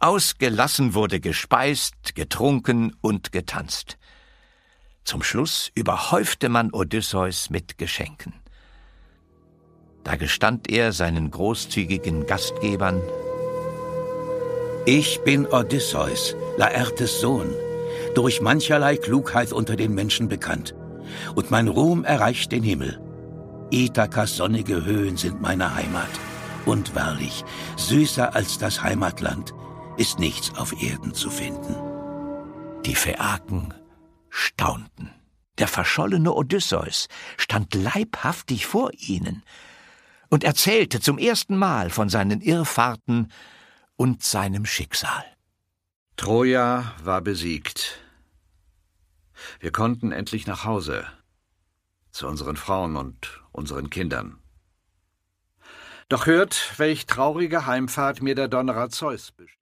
Ausgelassen wurde gespeist, getrunken und getanzt. Zum Schluss überhäufte man Odysseus mit Geschenken. Da gestand er seinen großzügigen Gastgebern: Ich bin Odysseus, Laertes Sohn, durch mancherlei Klugheit unter den Menschen bekannt. Und mein Ruhm erreicht den Himmel. Ithakas sonnige Höhen sind meine Heimat. Und wahrlich, süßer als das Heimatland ist nichts auf Erden zu finden. Die Phäaken staunten. Der verschollene Odysseus stand leibhaftig vor ihnen und erzählte zum ersten Mal von seinen Irrfahrten und seinem Schicksal. Troja war besiegt. Wir konnten endlich nach Hause, zu unseren Frauen und unseren Kindern. Doch hört, welch traurige Heimfahrt mir der Donnerer Zeus beschert.